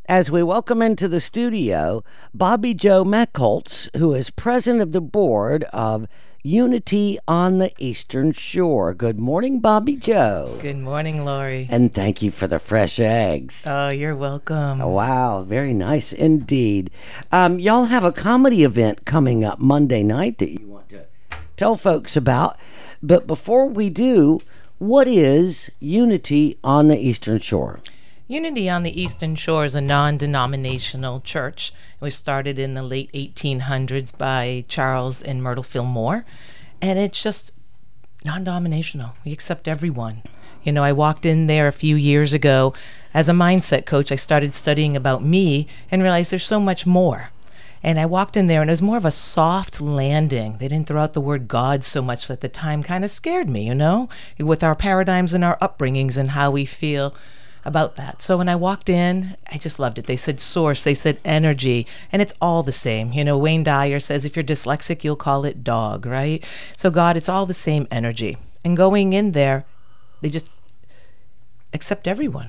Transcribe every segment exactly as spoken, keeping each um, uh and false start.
as we welcome into the studio Bobby Joe Mechholz, who is president of the board of Unity on the Eastern Shore. Good morning, Bobby Joe. Good morning, Lori. And thank you for the fresh eggs. Oh, you're welcome. Oh, wow, very nice indeed. Um, y'all have a comedy event coming up Monday night that you want to tell folks about. But before we do, what is Unity on the Eastern Shore? Unity on the Eastern Shore is a non-denominational church. It was started in the late eighteen hundreds by Charles and Myrtle Fillmore, and it's just non-denominational. We accept everyone. You know, I walked in there a few years ago as a mindset coach. I started studying about me and realized there's so much more. And I walked in there, and it was more of a soft landing. They didn't throw out the word God so much at the time. Kind of scared me, you know, with our paradigms and our upbringings and how we feel about that. So when I walked in, I just loved it. They said source, they said energy, and it's all the same. You know, Wayne Dyer says if you're dyslexic, you'll call it dog, right? So God, it's all the same energy. And going in there, they just accept everyone.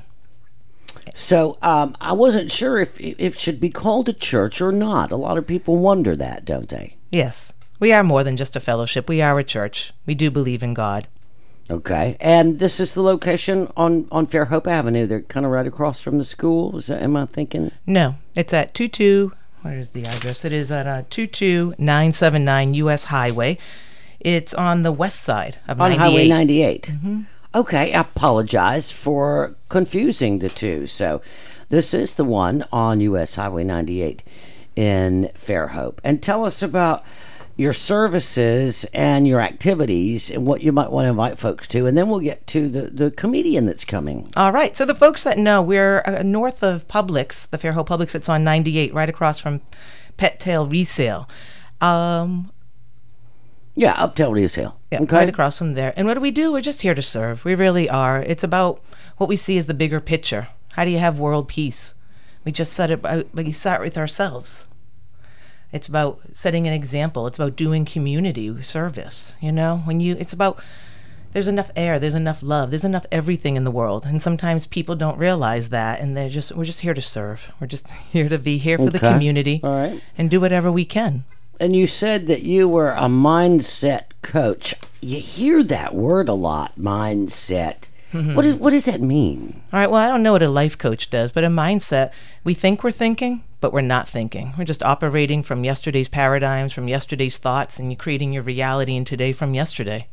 So um, I wasn't sure if, if it should be called a church or not. A lot of people wonder that, don't they? Yes. We are more than just a fellowship. We are a church. We do believe in God. Okay, and this is the location on, on Fairhope Avenue. They're kind of right across from the school. Is that, am I thinking? No, it's at twenty-two, where is the address? It is at uh, two two nine seven nine U S Highway. It's on the west side of on ninety-eight. Highway ninety-eight. Mm-hmm. Okay, I apologize for confusing the two. So this is the one on U S Highway ninety-eight in Fairhope. And tell us about your services and your activities and what you might want to invite folks to, and then we'll get to the, the comedian that's coming. All right. So the folks that know, we're uh, north of Publix, the Fairhope Publix. It's on ninety-eight, right across from Pet Tail Resale. Um, yeah, Uptail Resale. Yeah, okay. Right across from there. And what do we do? We're just here to serve. We really are. It's about what we see as the bigger picture. How do you have world peace? We just set it, but we start with ourselves. It's about setting an example. It's about doing community service. You know, when you, it's about, there's enough air, there's enough love, there's enough everything in the world. And sometimes people don't realize that. And they're just, we're just here to serve. We're just here to be here for okay. the community. All right. And do whatever we can. And you said that you were a mindset coach. You hear that word a lot, mindset. Mm-hmm. What, is, what does that mean? All right, well, I don't know what a life coach does, but a mindset, we think we're thinking, but we're not thinking. We're just operating from yesterday's paradigms, from yesterday's thoughts, and you're creating your reality in today from yesterday.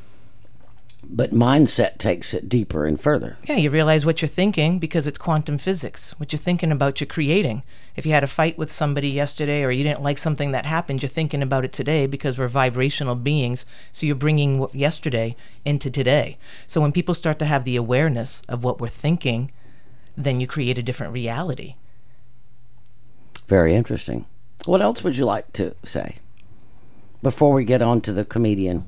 But mindset takes it deeper and further. Yeah, you realize what you're thinking because it's quantum physics. What you're thinking about, you're creating. If you had a fight with somebody yesterday or you didn't like something that happened, you're thinking about it today because we're vibrational beings. So you're bringing yesterday into today. So when people start to have the awareness of what we're thinking, then you create a different reality. Very interesting. What else would you like to say before we get on to the comedian?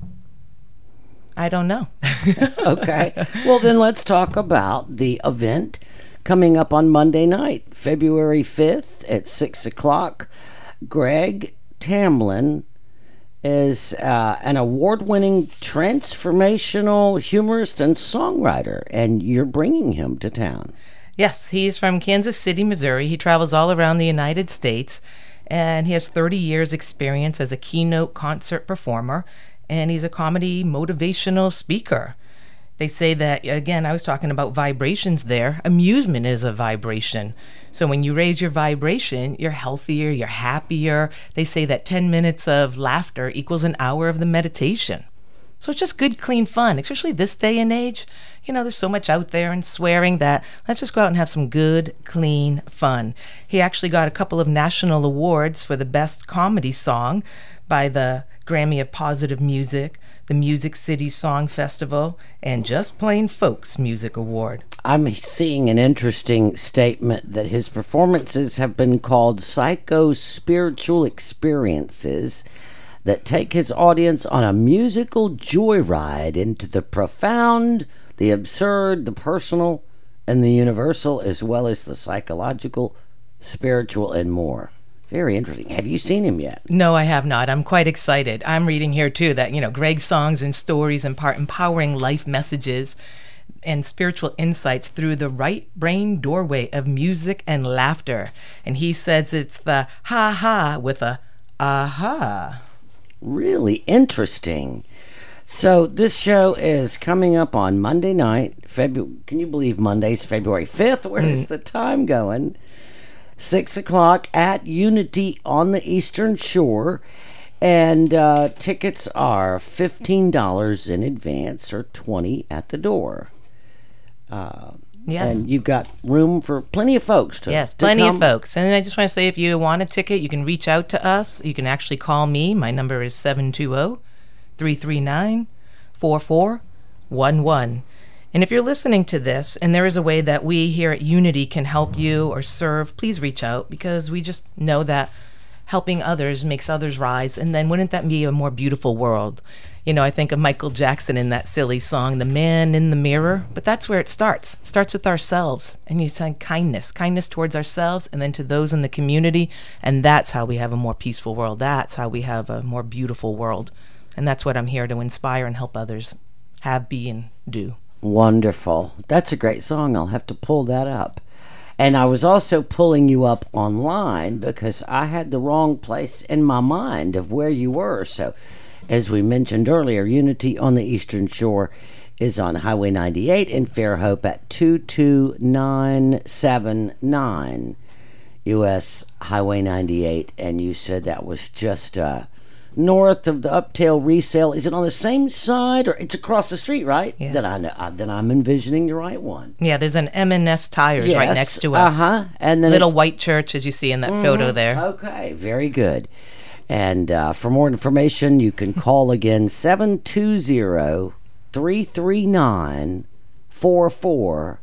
I don't know. Okay. Well, then let's talk about the event coming up on Monday night, February fifth at six o'clock. Greg Tamlin is uh, an award-winning transformational humorist and songwriter, and you're bringing him to town. Yes, he's from Kansas City, Missouri. He travels all around the United States, and he has thirty years experience as a keynote concert performer, and he's a comedy motivational speaker. They say that, again, I was talking about vibrations there. Amusement is a vibration. So when you raise your vibration, you're healthier, you're happier. They say that ten minutes of laughter equals an hour of the meditation. So it's just good, clean fun, especially this day and age. You know, there's so much out there and swearing that let's just go out and have some good, clean fun. He actually got a couple of national awards for the best comedy song by the Grammy of Positive Music, the Music City Song Festival, and Just Plain Folks Music Award. I'm seeing an interesting statement that his performances have been called psycho-spiritual experiences that take his audience on a musical joyride into the profound, the absurd, the personal, and the universal, as well as the psychological, spiritual, and more. Very interesting. Have you seen him yet? No, I have not. I'm quite excited. I'm reading here, too, that, you know, Greg's songs and stories impart empowering life messages and spiritual insights through the right brain doorway of music and laughter. And he says it's the ha-ha with a aha. Really interesting. So this show is coming up on Monday night. February. Can you believe Monday's February fifth? Where's mm. the time going? Six o'clock at Unity on the Eastern Shore. And uh, tickets are fifteen dollars in advance or twenty dollars at the door. Uh, yes. And you've got room for plenty of folks to Yes, to plenty come. of folks. And I just want to say, if you want a ticket, you can reach out to us. You can actually call me. My number is seven two zero, three three nine, four four one one. And if you're listening to this and there is a way that we here at Unity can help you or serve, please reach out, because we just know that helping others makes others rise. And then wouldn't that be a more beautiful world? You know, I think of Michael Jackson in that silly song, The Man in the Mirror. But that's where it starts. It starts with ourselves. And you say kindness, kindness towards ourselves and then to those in the community. And that's how we have a more peaceful world. That's how we have a more beautiful world. And that's what I'm here to inspire and help others have, be, and do. Wonderful. That's a great song. I'll have to pull that up. And I was also pulling you up online because I had the wrong place in my mind of where you were. So, as we mentioned earlier, Unity on the Eastern Shore is on Highway ninety-eight in Fairhope at two two nine seven nine U S Highway ninety-eight. And you said that was just uh, north of the Uptail Resale. Is it on the same side, or it's across the street, right? Yeah. Then I know, uh, then I'm envisioning the right one. Yeah, there's an M and S Tires Yes, right next to us. Uh-huh. And then little it's- white church, as you see in that mm-hmm. photo there. Okay, very good. And uh, for more information, you can call again seven two zero, three three nine, four four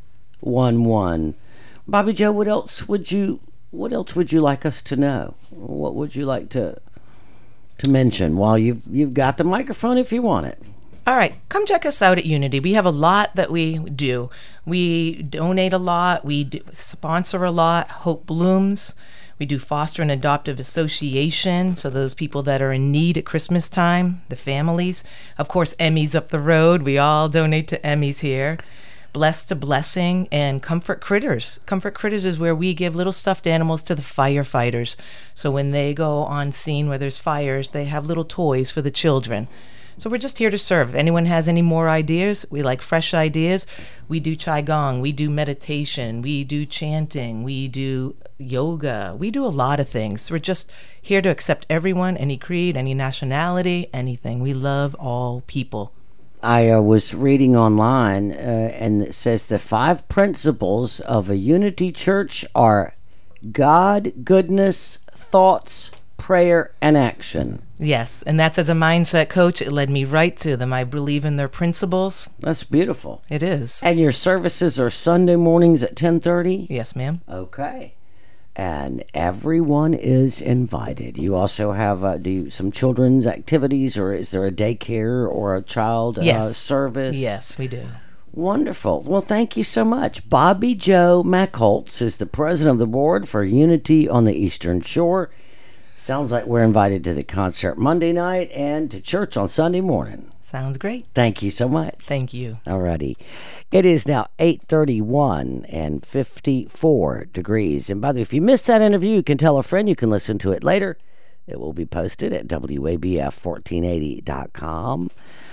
one one. Bobby Joe, what else would you what else would you like us to know? What would you like to to mention while you've you've got the microphone if you want it? All right, come check us out at Unity. We have a lot that we do. We donate a lot. We do sponsor a lot. Hope Blooms. We do foster and adoptive association, so those people that are in need at Christmas time, the families. Of course, Emmy's up the road. We all donate to Emmy's here. Blessed to Blessing and Comfort Critters. Comfort Critters is where we give little stuffed animals to the firefighters. So when they go on scene where there's fires, they have little toys for the children. So we're just here to serve. If anyone has any more ideas, we like fresh ideas. We do Qigong, we do meditation, we do chanting, we do yoga. We do a lot of things. We're just here to accept everyone, any creed, any nationality, anything. We love all people. I uh, was reading online, uh, and it says the five principles of a Unity church are God, goodness, thoughts, prayer, and action. Yes, and that's as a mindset coach, it led me right to them. I believe in their principles. That's beautiful. It is. And your services are Sunday mornings at ten thirty? Yes, ma'am. Okay. And everyone is invited. You also have uh, do you, some children's activities, or is there a daycare or a child yes. uh, service? Yes, we do. Wonderful. Well, thank you so much. Bobby Joe Mackholtz is the president of the board for Unity on the Eastern Shore. Sounds like we're invited to the concert Monday night and to church on Sunday morning. Sounds great. Thank you so much. Thank you. Alrighty. It is now eight thirty-one and fifty-four degrees. And by the way, if you missed that interview, you can tell a friend. You can listen to it later. It will be posted at W A B F fourteen eighty dot com.